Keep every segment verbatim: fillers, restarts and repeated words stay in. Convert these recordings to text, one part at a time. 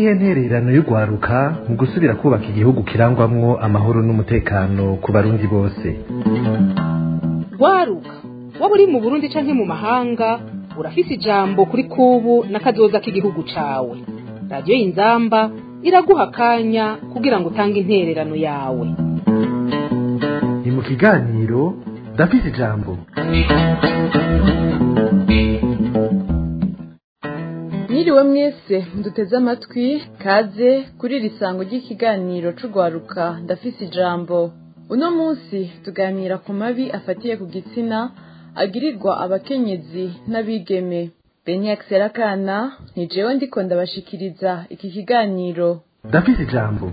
niyihe ntererano y'ugwaruka mu gusubira kubaka igihugu kirangwamwo amahoro n'umutekano ku barundi bose? Gwaruka waba uri mu Burundi canke mu mahanga urafise ijambo kuri kubu n'akazoza k'igihugu cawe. Radio Inzamba iraguha akanya kugira ngo utange intererano yawe. Ni mu kiganiro ndafise ijambo. Mwiriwe mwese muduteze amatwi, kaze kuri risango ry'ikiganiro c'ugwaruka ndafise ijambo. Uno munsi tuganira ku mabi afatiye ku gitsina agirirwa abakenyezi n'abigeme. Beniax Serakana ni jewe ndiko ndabashikiriza iki kiganiro ndafise ijambo.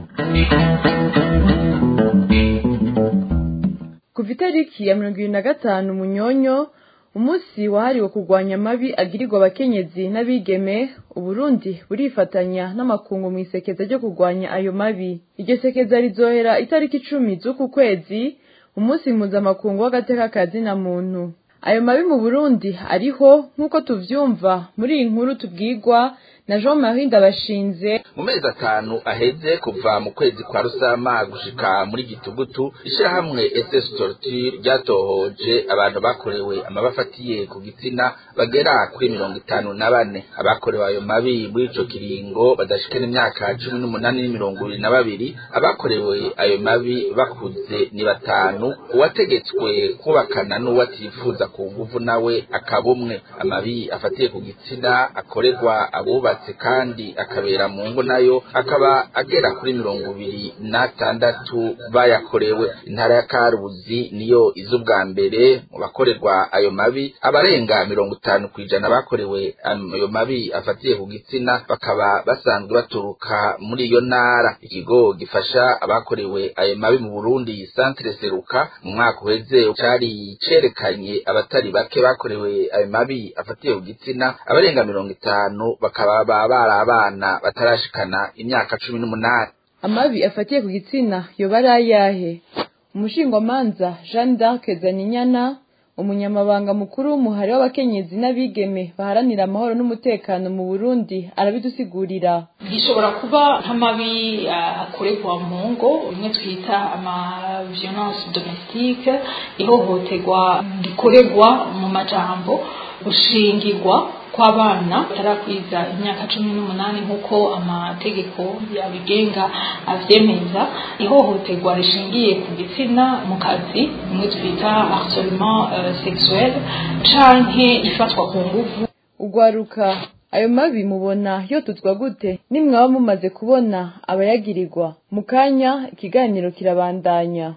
Kuva itariki ya mirongo ibiri na gatanu Munyonyo, umunsi wahariwe kurwanya amabi agirirwa abakenyezi n'abigeme, Uburundi burifatanya n'amakungu mu isekeza ryo kurwanya ayo mabi. Iryo sekeza rizohera itariki icumi z'uku kwezi, umunsi mpuzamakungu w'agateka ka zina muntu. Ayo mabi mu Burundi ariho nk'uko tuvyumva muri iyi nkuru tubwirwa na Jean-Marie Ndabashinze. Mu mezi atanu aheze kuva mu kwezi kwa Rusama gushika muri Gitugutu, ishirahamwe S S Torture ryatohoje abantu bakorewe amabafatiye ku gitsina bagera kuri mirongo itanu na bane. Abakorewe ayo mabi muri ico kiringo badashikana imyaka cumi n'umunani n'imirongo ibiri na babiri. Abakorewe ayo mabi bakuze ni batanu, uwategetswe kubakana n'uwatifuza ku nguvu nawe akabumwe. Amabi afatiye ku gitsina akorerwa abuba kandi akabera mu ngo nayo akaba agera kuri mirongo ibiri na tandatu bayakorewe. Intara ya Karuzi niyo izubwa mbere mu bakorerwa ayo mabi, abarenga mirongo itanu kwijana bakorewe ayo mabi afatiye ku gitsina bakaba basanzwe baturuka muri iyo ntara. Ikigo gifasha abakorewe ayo mabi mu Burundi, Centre Seruka, mu mwaka uheze cari cerekanye abatari bake bakorewe ayo mabi afatiye ku gitsina, abarenga mirongo itanu bakaba baba abana batarashikana imyaka cumi n'umunani. Amabi afatiye ku gitsina yoba ari ayahe? Umushingwamanza Jeanne d'Arc Zaninyana, umunyamabanga mukuru w'umuhari w'abakenyezi n'abigeme baharanira amahoro n'umutekano mu Burundi, arabidusigurira. Gishobora kuba nk'amabi akorerwa mu ngo, bimwe twita ama violence domestique, ihohoterwa rikorerwa mu majambo, gushingirwa kw'abana batarakwiza imyaka cumi n'umunani nk'uko amategeko yabigenga avyemeza, ihohoterwa rishingiye ku gitsina mu kazi, bimwe twita harcèlement uh, sexuel, canke ifatwa ku nguvu. Ugwaruka, ayo mabi mubona yotuzwa gute nimwaba mumaze kubona abayagirirwa? Mu kanya ikiganiro kirabandanya.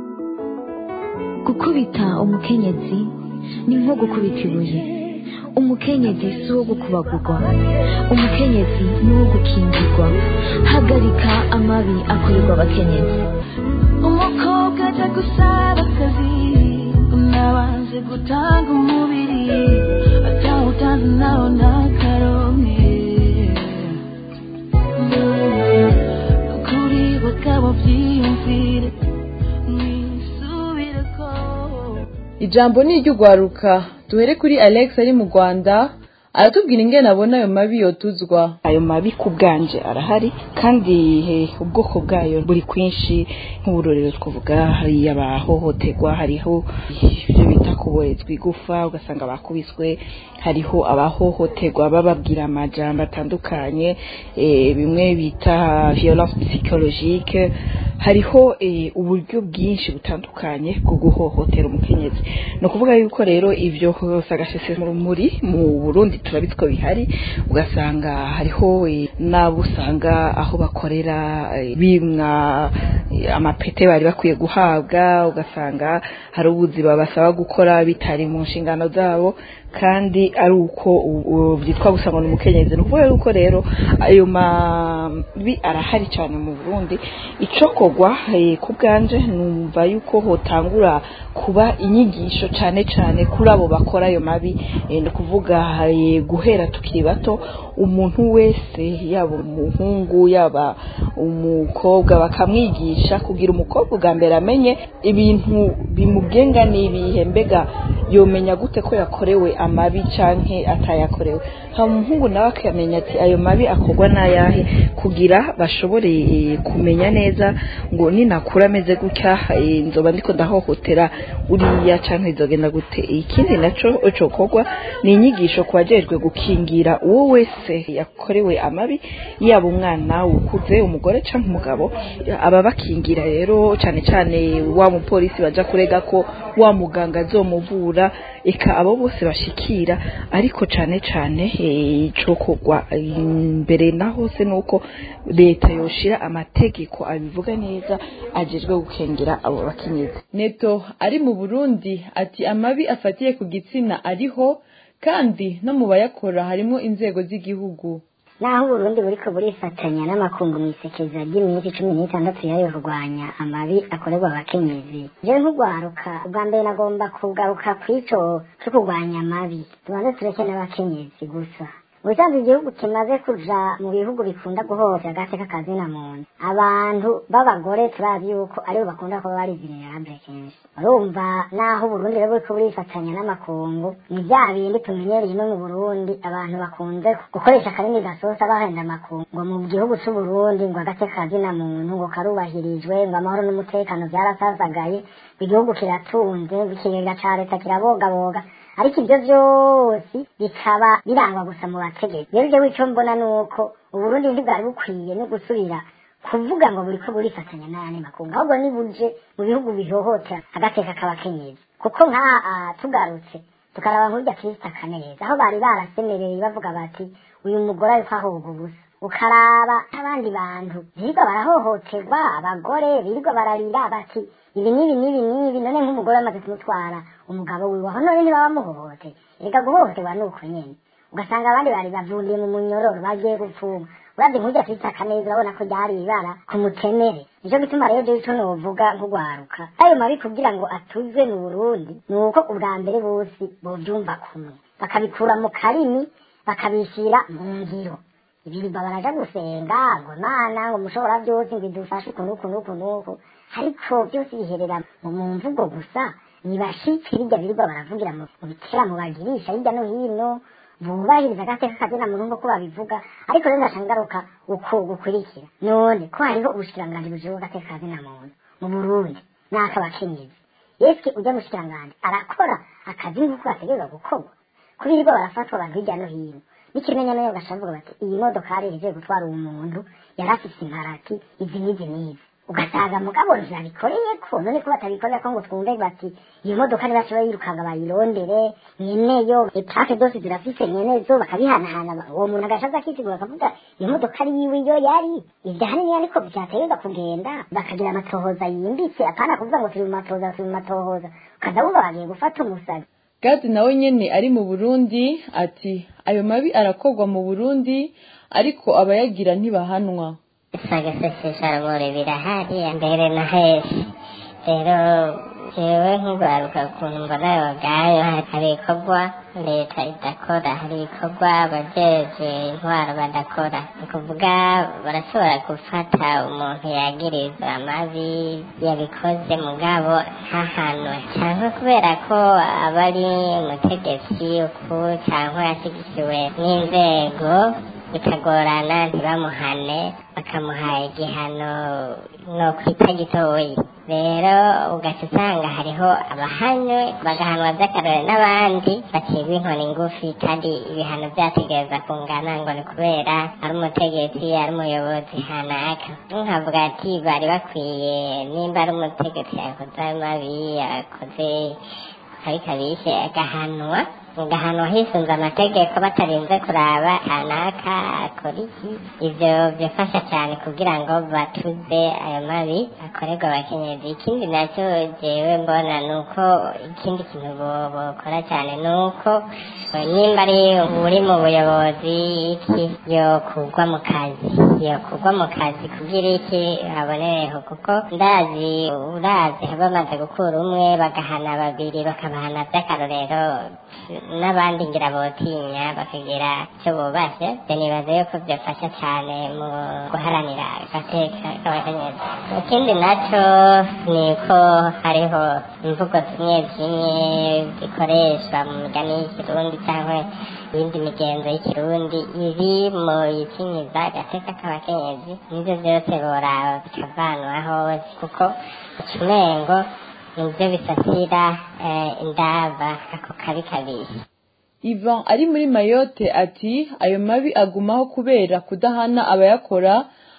Gukubita umukenyezi ni nko gukubita ibuye. Umukenyezi si uwo gukubagurwa, umukenyezi ni uwo gukingirwa. Hagarika amabi akorerwa abakenyezi. Umukobwa aja gusaba akazi, unabanze gutanga umubiri, atawutanze nawo ntakaronke. Ukuri bakaba vyiyumvire mwisubireko. Ijambo ni iry'ugwaruka. Duhere kuri Alex ari mu Rwanda, aratubwira ingene abona ayo mabi yotuzwa. Ayo mabi ku bwanje arahari, kandi ubwoko bwayo buri kwinshi. Nk'uburorero twavuga hari abahohoterwa, hariho ibyo bita kuborezwa igufa ugasanga bakubiswe, hariho abahohoterwa bababwira amajambo atandukanye, e, bimwe bita violence psychologique. Hariho e, uburyo bwinshi butandukanye bwo guhohotera umukenyezi. No kuvuga yuko rero ivyo sagashese muri mu Burundi turabitwo bihari, ugasanga hariho e, nabo usanga aho bakorera e, bimwa e, amapete bari bakwiye guhabwa, ugasanga hari ubuzi babasaba gukora bitari mu nshingano zabo, kandi ari uko vyitwa gusanga n'umukenyezi. No kuvuga yuko rero ayo mabi arahari cyane mu Burundi. Icokogwa e, ku bwanje numva yuko hotangura kuba inyigisho cyane cyane kuri abo bakora ayo mabi, e, no kuvuga e, guhera tukiri bato, umuntu wese yaba umuhungu yaba umukobwa bakamwigisha kugira umukobwa ugambera amenye ibintu bimugenga n'ibihe, mbega yomenya gute ko yakorewe amabi canke atayakorewe ha umuhungu nawe akamenya ati ayo mabi akorwa n'ayahe kugira bashobore kumenya neza ngo ninakura ameze gutya nzoba ndiko ndahohotera uriya canke izogenda gute. Ikindi naco cokorwa ni inyigisho kubajejwe gukingira uwo wese yakorewe amabi yaba umwana ukuze umugore canke umugabo aba bakingira rero cane cane wa mupolisi baja kurega ko wa muganga azomuvura eka abo bose bashikira ariko cane cane icokorwa imbere naho se nuko leta yoshira amategeko abivuga neza ajejwe gukingira abo bakenyezi. Neto ari mu Burundi ati amabi afatiye ku gitsina ariho kandi no mu bayakora harimo inzego z'igihugu. Naho Burundi buriko burifatanya n'amakungu mwisekeza ry'iminsi cumi n'itandatu yayo kurwanya amabi akorerwa abakenyezi. Je nk'ugwaruka ubwa mbere nagomba kugaruka kwico cyo kurwanya amabi tubanze tureke n'abakenyezi gusa. Ubusanzwe igihugu kimaze kuja mu bihugu bikunda guhohotera agateka kazina muntu, abantu b'abagore turazi yuko aribo bakunda kuba bari vulnerable kenshi. Urumva naho Burundi rero buriko burifatanya n'amakungu ni bya bindi tumenyereye no mu Burundi abantu bakunze gukoresha akarimi gasosa bahenda amakungu ngo mu gihugu cy'u Burundi ngo agateka kazina muntu ngo karubahirijwe ngo amahoro n'umutekano byarasazagaye igihugu kiratunze bikigega ca leta kirabogaboga ariko ibyo byose bikaba birangwa gusa mu bategetsi. Rero jewe ico mbona nuko Uburundi ntibwari bukwiye no gusubira kuvuga ngo buriko burifatanya n'ayandi makungu ahubwo nibuje mu bihugu bihohotera agateka k'abakenyezi kuko nka tugarutse tukaraba nk'urya Kristo Kaneza aho bari barasemereye bavuga bati uyu mugore ariko ahoga ubusa ukaraba abandi bantu birirwa barahohoterwa abagore birirwa bararira bati ibi nibi nibi nibi none nk'umugore amaze kumutwara umugabo wiwe aho none ntibabamuhohote reka guhohoterwa nuko nyene ugasanga abandi bari bavundiye mu munyororo bagiye gupfuma uravye nk'urya Kristo Kaneza urabona ko ryari ibara ku mutemere. Nico gituma rero je ico novuga nk'ugwaruka ayo mabi kugira ngo atuzwe mu Burundi nuko ubwa mbere bose bovyumva kumwe bakabikura mu karimi bakabishira mu ngiro. Ibiriba baraja gusenga ngo Mana ngo mushobora byose ngidufashe ukuntu ukuntu ukuntu ariko byose biherera mu mvugo gusa nibashitse hirya biriba baravugira mu bitera mu bagirisha hirya no hino bubahiriza agateka kazina muntu ngo kuba bivuga ariko rero ndashangaruka uko gukurikira none ko hariho ubushikiranganje bujejwe agateka kazina muntu mu Burundi n'akabakenyezi yeske ujya mushikiranganje arakora akazi nk'uko ategerezwa gukorwa kubirirwa barafatwa abantu hirya no hino nikimenya nayo gashavuga bati iyi modoka ari ije gutwara umuntu yarafise imparati izi nizi nizi ugasaga mugabo ntiyabikoreye ko none ko batabikorera ko ngo twumve bati iyo modoka ni bashobora yirukanga bayirondere nyeneyo etrake dose zirafise nyenezo bakabihanahana uwo muntu agashaza kisigura akavuga iyo modoka ari yiwe iyo yari ivyahani ni ariko byategeza kugenda bakagira amatohoza yimbitse apana kuvuga ngo turi mu matohoza turi mu matohoza kaza bumva bagiye gufata umusazi. Gadi nawe nyene ari mu Burundi ati ayo mabi arakorwa mu Burundi ariko abayagira ntibahanwa. Sagasesesha bore birahari mbere na hese rero jewe nk'ugwaruka ukuntu mbona abagayo hari ibikorwa leta idakora hari ibikorwa abajeje intwaro badakora ni kuvuga barashobora gufata umuntu yagirizwa amabi yabikoze mugabo ntahanwe cyangwa kubera ko aba ari umutegetsi uku cyangwa yashyigikiwe n'inzego bitagorana ntibamuhane bakamuha igihano no kwita gitoyi. Rero ugaca usanga hariho abahanywe bagahanwa by'akarore n'abandi bacibwa inkoni ngufi kandi ibihano byategereza kungana ngo ni kubera ari umutegetsi ari umuyobozi hanaka. Nkavuga ati bari bakwiye nimba ari umutegetsi yakoze amabi yakoze kabi kabishe agahanwa ngahanwa hisunze amategeko batarinze kuraba hanaka akora iki. Ivyo byafasha cyane kugira ngo batuze ayo mabi akorerwa abakenyezi. Ikindi nacyo jewe mbona nuko ikindi kintu bokora cyane nuko nimba ari uri mu buyobozi iki yo kugwa mu kazi yokurwa mu kazi kugira iki abonereho kuko ndazi urazi bamaze gukura umwe bagahana babiri bakabahana by'akarorero n'abandi ngira botinya bakagira icyo bubashye byo nibaza yuko byafasha cyane mu guharanira agateka k'abakenyezi. ikindi nacyo ni ko hariho imvugo zimwe zimwe zikoreshwa mu migani y'ikirundi cyangwa iyindi migenzo y'ikirundi iri mu ikinyiza agateka k'abakenyezi nibyo byose boraba bikavanwaho kuko umengo nibyo bisasira indava ako kabi kabiri. Ivan ari muri Mayotte ati ayo mabi agumaho kubera kudahana abayakora.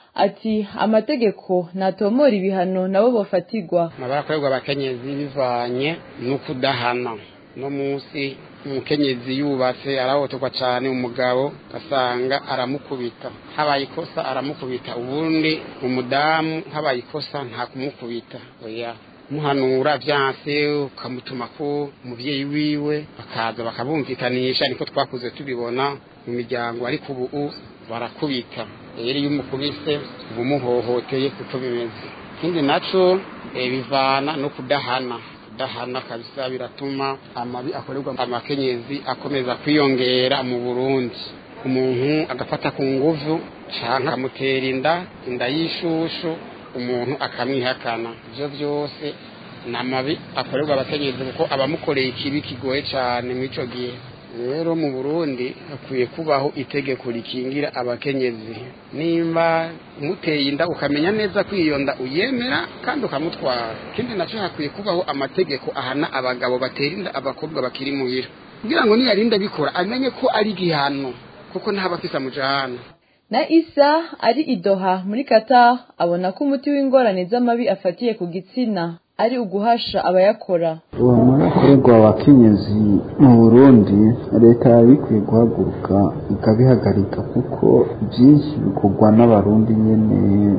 Ati amategeko natomora ibihano nabo bafatirwa. Abarakorerwa abakenyezi bivanye no kudahana. No munsi umukenyezi yubatse arahotorwa cyane umugabo gasanga aramukubita, habaye ikosa aramukubita, ubundi umudamu habaye ikosa nta kumukubita. Oya muhanura byanse ukamutuma ko umubyeyi wiwe bakaza bakabumvikanisha, niko twakuze tubibona mu miryango, ariko ubu barakubita. Rero iyo umukubise ubumuhohoteye kuko bimeze. Ikindi naco e, bivana no kudahana kudahana kabisa biratuma amabi akorerwa amakenyezi akomeza kwiyongera mu Burundi. Umuntu agafata ku nguvu canke akamutera inda inda y'ishushu umuntu akamwihakana. Ivyo byose namabi akorerwa abakenyezi kuko abamukoreye ikibi kigoye cyane mu ico gihe. Rero mu Burundi akwiye kubaho itegeko rikingira abakenyezi. Nimba muteye inda ukamenya neza kwiyonda uyemera kandi ukamutwara. Kindi nacyo hakwiye kubaho amategeko ahana abagabo batera inda abakobwa bakiri muhira, kugira ngo niyarinda bikora amenye ko ari gihano kuko ntabafisa mujana. Na Isa ari Idoha muri Qatar abona ko umuti w'ingorane z'amabi afatiye ku gitsina ari uguhasha abayakora. Uwo murakorerwa abakenyezi mu Burundi leta yabikwiye guhaguruka ikabihagarika kuko byinshi bikorwa n'abarundi nyene.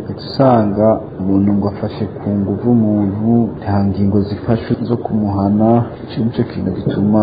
Usanga umuntu ngo afashe ku nguvu umuntu nta ngingo zifashe zo kumuhana, ico nico kintu gituma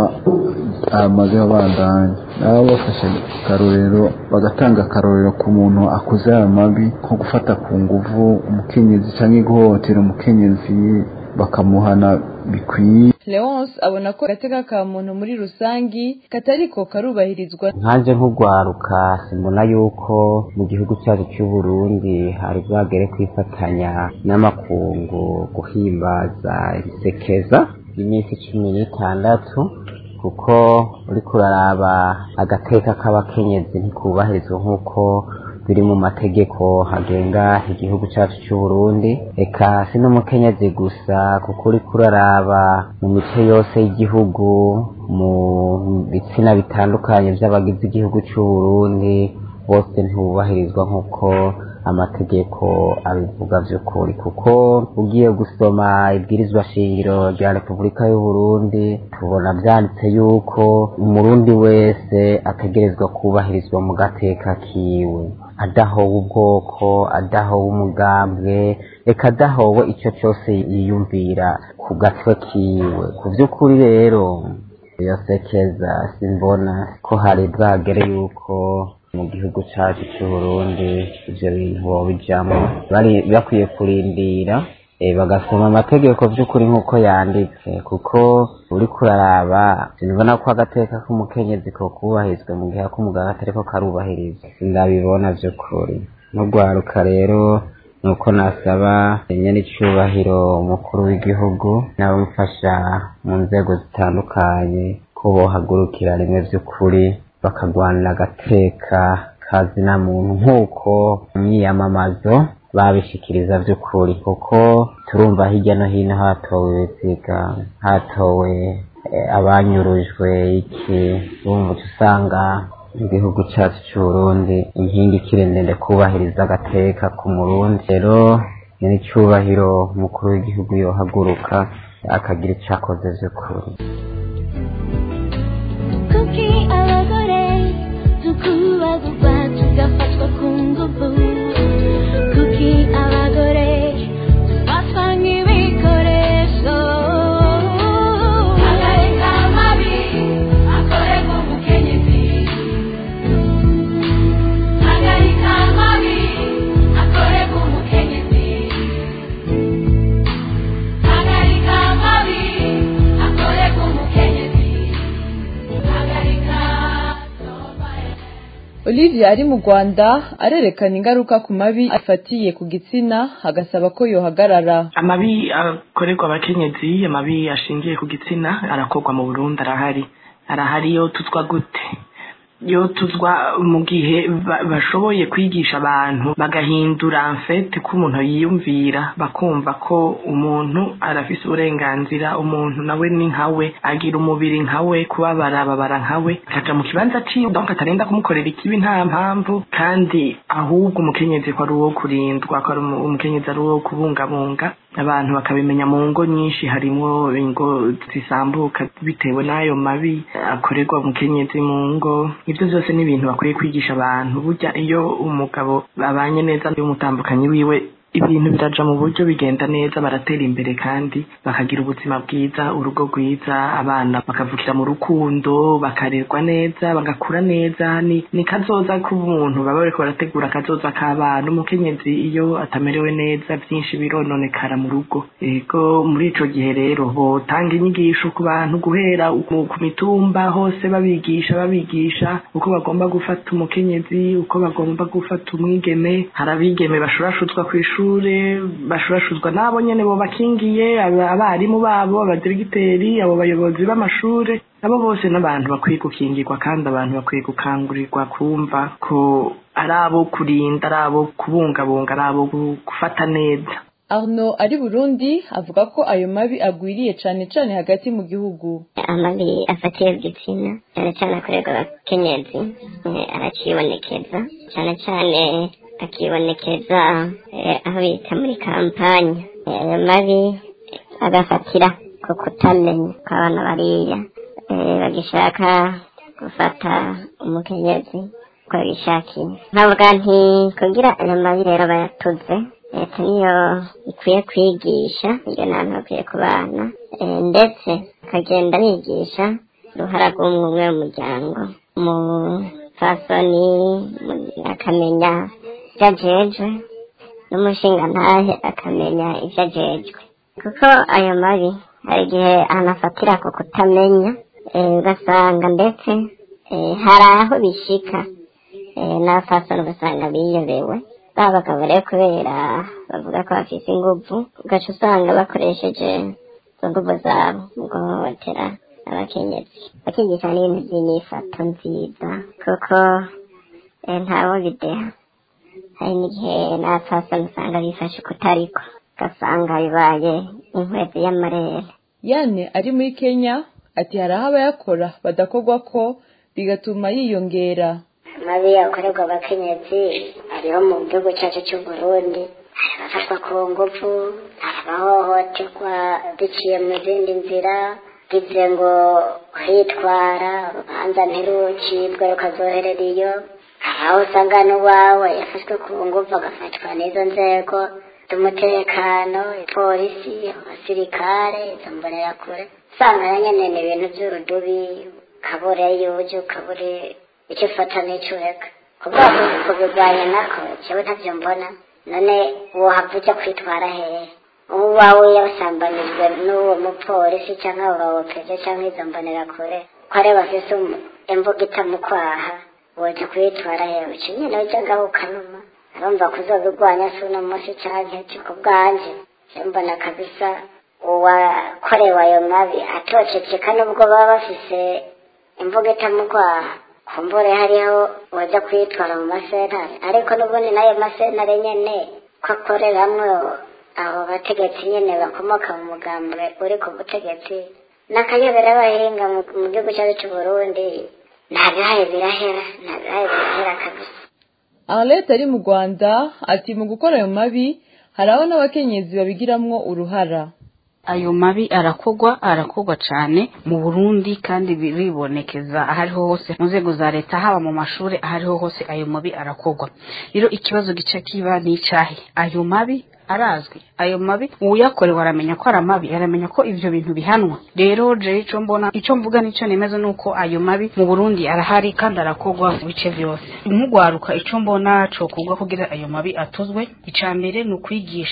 amaze abandanya. Nabo bafashe karorero bagatanga karorero ku muntu akoze amabi nko gufata ku nguvu umukenyezi canke guhohotera umukenyezi bakamuhana bikwiye. Leonce abona ko gateka ka muntu muri rusangi katariko karubahirizwa. Nkanje nk'ugwaruka simbona yuko mu gihugu cyacu cy'u Burundi hari bwagere kwifatanya n'amakungu guhimbaza ibisekeza iminsi cumi n'itandatu, kuko uri kuraraba agateka k'abakenyezi ntikubahirizwa nk'uko biri mu mategeko agenga igihugu cyacu cy'u Burundi. Eka si n'umukenyezi gusa kuko uri kuraraba mu mice yose y'igihugu, mu bitsina bitandukanye by'abagize igihugu cy'u Burundi, bose ntibubahirizwa nk'uko amategeko abivuga by'ukuri. Kuko ugiye gusoma ibwirizwa shingiro rya Repubulika y'u Burundi tubona byanditse yuko umurundi wese ategerezwa kubahirizwa mu gateka kiwe, adahowe ubwoko, adahowe umugambwe, eka adahowe icyo cyose yiyumvira ku gatwe kiwe. Ku by'ukuri rero iyo sekeza simbona ko hari bwagere yuko mu gihugu cyacu cy'u Burundi ibyo bintu bobijamo. Bari bakwiye kurindira e, bagasoma amategeko by'ukuri nk'uko yanditse, kuko uri kuraraba sinibona ko agateka k'umukenyezi ko kubahirizwa mu gihe k'umugabo atariko karubahirizwa. Ndabibona by'ukuri no gwaruka rero nuko nasaba nyene icubahiro umukuru w'igihugu n'abamufasha mu nzego zitandukanye ko bohagurukira rimwe by'ukuri bakagwanira agateka kazina muntu nk'uko imyiyamamazo babishikiriza by'ukuri. Kuko turumva hirya no hino hatowe ibiziga, hatowe e, abanyurujwe iki, bumva usanga igihugu cyacu cy'u Burundi inkingi kirendende kubahiriza agateka ku Murundi. Rero ni cyubahiro umukuru w'igihugu yohaguruka akagira icakoze by'ukuri. Kuki abagore tukubagurwa tugafatwa ku nguvu, kuki abagore tufatwa nk'ibikoresho. Hagarika amabi akorerwa umukenyezi, hagarika amabi Olivia ari mu Rwanda arerekana ingaruka ku mabi afatiye ku gitsina agasaba ko yohagarara. Amabi akorerwa abakenyezi, amabi ashingiye ku gitsina arakorwa mu Burundi, arahari arahari yo tutwa gute yo tuzwa mu gihe bashoboye kwigisha abantu bagahindura amfete ko umuntu yiyumvira bakumva ko umuntu arafise uburenganzira, umuntu nawe ni nkawe, agira umubiri nkawe, kubabara babara nkawe, kaja mu kibanza ciwe donc atarenda kumukorera ikibi nta mpamvu, kandi ahubwo umukenyezi ko ari uwo kurindwa, ko ari umukenyezi ari uwo kubungabunga, abantu bakabimenya mu ngo nyinshi harimo ingo zisambuka bitewe n'ayo mabi akorerwa umukenyezi mu ngo. Ibyo byose ni ibintu bakwiye kwigisha abantu. Burya iyo umugabo babanye neza n'umutambukanyi wiwe ibintu biraja mu buryo bigenda neza, baratera imbere kandi bakagira ubuzima bwiza, urugo rwiza, abana bakavukira mu rukundo, bakarerwa neza, bagakura neza. Ni, ni kazoza k'umuntu baba bariko barategura kazoza k'abana. Umukenyezi iyo atamerewe neza byinshi birononekara mu rugo. Ego muri ico gihe rero botanga inyigisho ku bantu guhera ku mitumba hose, babigisha babigisha uko bagomba gufata umukenyezi, uko bagomba gufata umwigeme. Harabigeme bashurashuzwa kw'ishuri, bashurashuzwa nabo nyene bo bakingiye, abarimu babo, abadiregiteri, abo bayobozi b'amashure, abo bose n'abantu bakwiye gukingirwa kandi abantu bakwiye gukangurirwa kumva ko ari abo kurinda, ari abo kubungabunga, ari abo gufata neza. Arno ari Burundi avuga ko ayo mabi agwiriye cane cane hagati mu gihugu. Amabi afatiye igitsina cyane cyane akorerwa abakenyezi aracibonekeza cyane cyane akibonekeza aho bita muri kampanya. Ayo mabi agafatira ku kutamenya kw'abantu bariya bagishaka gufata umukenyezi uko bishakiye. Nkavuga nti kugira ayo mabi rero bayatuze, leta niyo ikwiye kwigisha, iyo nantu bakwiye kubana, ndetse akagenda bigisha uruhara rw'umwe mu muryango, mu fasoni akamenya ibyo ajejwe, n'umushinga ntahe akamenya ibyo ajejwe. Kuko ayo mabi hari igihe anafatira ku kutamenya, ugasanga ndetse hari aho bishika n'abafasoni ugasanga biyobewe, babagabo rero kubera bavuga ko bafise inguvu, ugaca usanga bakoresheje izo nguvu zabo mu guhohotera abakenyezi. Bakigisha n'ibintu by'inyifato nziza kuko ntawo bideha. Hari n'igihe n'abafasoni usanga bifashe kutariko, ugasanga bibaye inkwezi y'amarere. Yane ari muri Kenya ati hari aho abayakora badakorwa ko bigatuma yiyongera. Amabi akorerwa abakenyezi ariho mu gihugu cyacu cy'u Burundi, abafatwa ku ngufu, abahohoterwa biciye mu zindi nzira, bivuze ngo kwitwara urubanza ntirucibwe rukazoherera iyo, aho usanga n'uwawe yafashwe ku ngufu agafatwa n'izo nzego z'umutekano, polisi, abasirikare, izo mbonerakure. Usanga nyene ni ibintu by'urudubi, kabure y'uburyo, kabure icyo ufata n'icyo ureka. Kuvuga ko kubirwanya nako jewe ntavyo mbona. None wohava uja kwitwara hehe? Uwawe yasambanijwe n'uwo mupolisi canke abawopeje canke izo mbonerakure, ko ari bafise imvuga itamukwaha, woja kwitwara hehe? Uca nyene uja ngaho ukanuma. Arumva kuzobirwanya si uno munsi canke ejo. Ku bwanje mbona kabisa uwakorewe ayo mabi atoceceka nubwo baba bafise imvuga itamukwaha, kumbure hariho wajya kwitwara mu masentare, ariko n'ubundi n'ayo masentare nyene ko akoreramwo abo bategetsi nyene bakomoka mu mugambwe uri ku butegetsi, n'akayobera abahinga mu gihugu cyacu cy'u Burundi nta bihaye birahera, nta bihaye birahera kabisa. Arlette ari mu Rwanda ati mu gukora ayo mabi haraho n'abakenyezi babigiramwo uruhara. Ayo mabi arakogwa arakogwa cyane mu Burundi kandi biribonekeza ahariho hose mu nzego za leta, haba mu mashuri, ahariho hose ayo mabi arakogwa. Rero ikibazo gica kiba ni cyahe? Ayo mabi arazwi, ayo mabi uyakorewe aramenya ko aramabi, aramenya ko ivyo bintu bihanwa. Rero je ico mbona, ico mvuga nico nemeza nuko ayo mabi mu Burundi arahari kandi arakogwa mu bice byose. Umugwaruka ico mbona cyo kugwa kugira ayo mabi atuzwe, icambere no kwigisha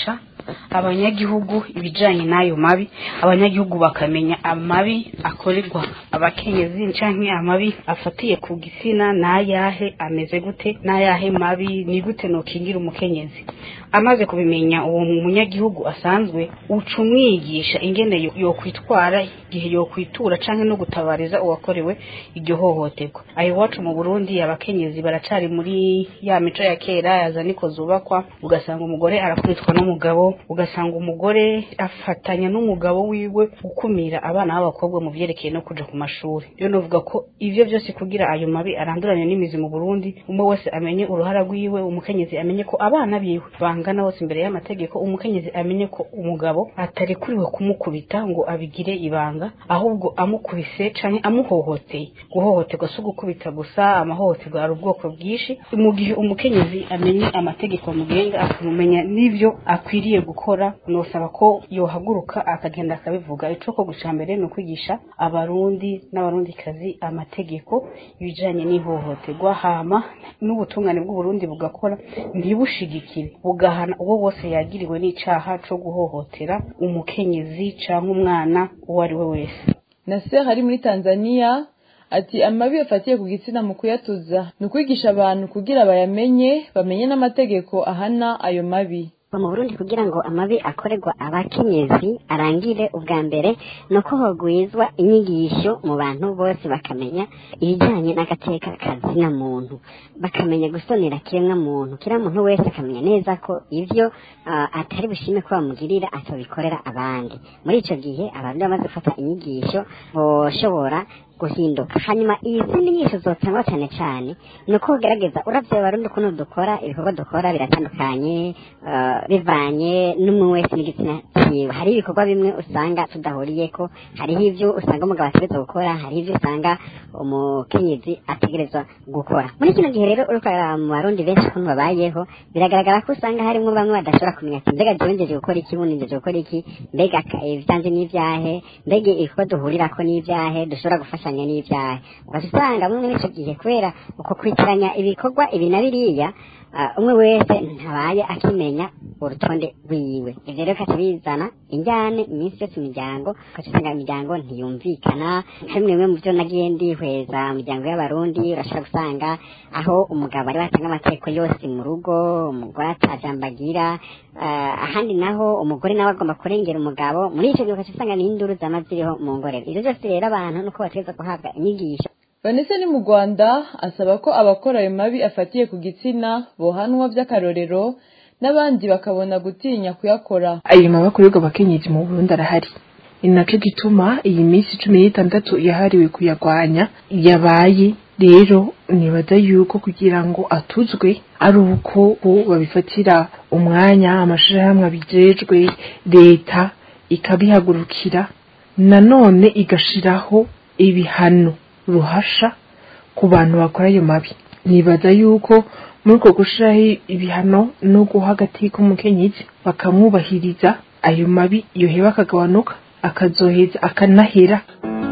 abanyagihugu ibijanye n'ayo mabi abanyagihugu bakamenya amabi akorerwa abakenyezi canke amabi afatiye ku gitsina n'ayahe ameze gute n'ayahe mabi ni gute nokingira umukenyezi amaze kubimenya uwo munyagihugu asanzwe uca umwigisha ingene yo kwitwara igihe yo kwitura canke no gutabariza uwakorewe iryo hohoterwa ayo wacu mu Burundi abakenyezi baracari muri ya mico ya kera yazaniko zubakwa ugasanga umugore arakubitwa n'umugabo ugasanga umugore afatanya n'umugabo wiwe gukumira abana b'abakobwa mu vyerekeye no kuja ku mashuri rero novuga ko ivyo byose kugira ayo mabi aranduranye n'imizi mu Burundi umwe wese amenye uruhara rwiwe umukenyezi amenye ko abana biwe bangana bose imbere y'amategeko umukenyezi amenye ko umugabo atarekuriwe kumukubita ngo abigire ibanga ahubwo amukubise canke amuhohoteye guhohoterwa si gukubita gusa amahohoterwa ari ubwoko bwinshi mu gihe umukenyezi amenye amategeko mugenga akamumenya n'ivyo akwiriye gukora nosaba ko yohaguruka akagenda akabivuga ico ko guca mbere no kwigisha abarundi n'abarundikazi amategeko ibijanye n'ihohoterwa hama n'ubutungane bw'u Burundi bugakora ntibushigikire bugahana uwo wose yagiriwe n'icaha co guhohotera umukenyezi canke umwana uwo ari we wese. Nasser ari muri Tanzania ati amabi afatiye ku gitsina mu kuyatuza ni ukwigisha abantu kugira bayamenye bamenye n'amategeko ahana ayo mabi. mu Burundi kugira ngo amabi akorerwa abakenyezi arangire ubwa mbere nuko hogwizwa inyigisho mu bantu bose bakamenya ibijanye n'agateka kazina muntu bakamenya gusonera kiremwa muntu kira muntu wese akamenya neza ko ivyo uh, atari bushime ko bamugirira atobikorera abandi muri ico gihe abantu bamaze gufata inyigisho boshobora guhinduka hanyuma izindi nyinshi zotangwa cyane cyane nuko ugerageza uravye barundi ukuntu dukora ibikorwa dukora biratandukanye uh, bivanye n'umwe wese n'igitsina kiwe hari ibikorwa bimwe usanga tudahuriyeko hariho ivyo usanga umugabo ategerezwa gukora hariho ivyo usanga umukenyezi ategerezwa gukora muri kino gihe rero uriko mu barundi benshi ukuntu babayeho biragaragara ko usanga harimwo bamwe badashobora kumenya ati mbega jewe njeje gukora iki bundi njeje gukora iki mbega ivyanje n'ivyahe mbega ibikorwa duhurirako n'ivyahe dushobora gufasha n'ivyahe ugasanga mwe n'ico gihe kubera uko kwitiranya ibikorwa ibi na biriya umwe wese ntabaye akimenya urutonde rwiwe ivyo rero kaca bizana injyane iminsi yose imiryango ugaca usanga imiryango ntiyumvikana hamwe mu vyo nagiye ndihweza mu miryango y'abarundi urashobora gusanga aho umugabo ari batanga amategeko yose mu rugo umugore atajambagira ahandi naho umugore nawe agomba kurengera umugabo muri ico gihe ugaca usanga n'induru zama ziriho mu ngorero ivyo vyose rero abantu nuko bategeza guhabwa inyigisho. Vanessa ni mu Rwanda asaba ko abakora ayo mabi afatiye ku gitsina bohanwa vy'akarorero n'abandi bakabona gutinya kuyakora. Ayo mabi akorerwa abakenyezi mu Burundi arahari ni naco gituma iyi minsi cumi n'itandatu yahariwe kuyagwanya yabaye rero nibaza yuko kugira ngo atuzwe ari uko babifatira umwanya amashirahamwe abijejwe leta ikabihagurukira nanone igashiraho ibihano ruhasha ku bantu bakora ayo mabi nibaza yuko muri uko gushiraho ibihano no guha agati k'umukenyezi bakamwubahiriza ayo mabi yoheba akagabanuka akazoheza akanahera.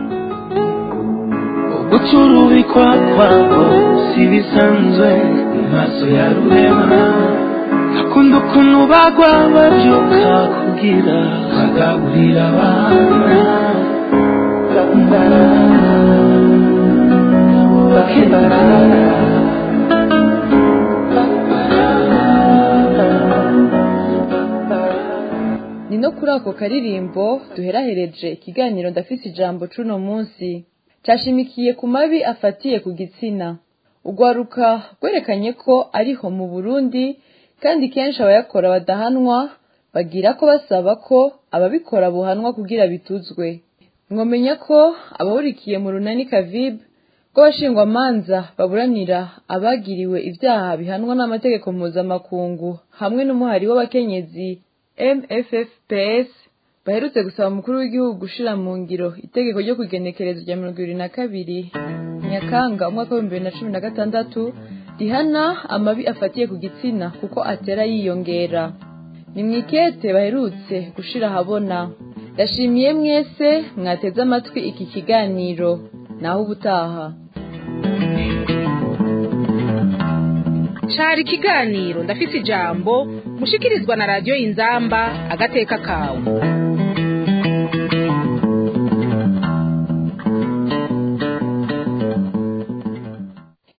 Guturubikwa kwako si bisanzwe mu maso ya rurema akunda ukuntu bagwa bavyuka kugira bagaburira abana ni no kuri ako karirimbo duherahereje ikiganiro ndafise ijambo cuno munsi cashimikiye ku mabi afatiye ku gitsina. Ugwaruka gwerekanye ko ariho mu Burundi kandi kenshi abayakora badahanwa bagira ko basaba ko ababikora buhanwa kugira bituzwe. Mwomenya ko abahurikiye mu runani Kavibe ko bashingwa manza baburanira abagiriwe ivyaha bihanwa n'amategeko mpuzamakungu hamwe n'umuhari w'abakenyezi M F F P S baherutse gusaba umukuru w'igihugu gushira mu ngiro itegeko ryo kugenekereza rya mirongo ibiri na kabiri Nyakanga umwaka wa bibiri na cumi na gatandatu rihana amabi afatiye ku gitsina kuko atera yiyongera. Ni mwikete baherutse gushira habona. Yashimiye mwese mwateze amatwi iki kiganiro naho ubutaha. cari ikiganiro ndafise ijambo mushikirizwa na radiyo Inzamba agateka kawe.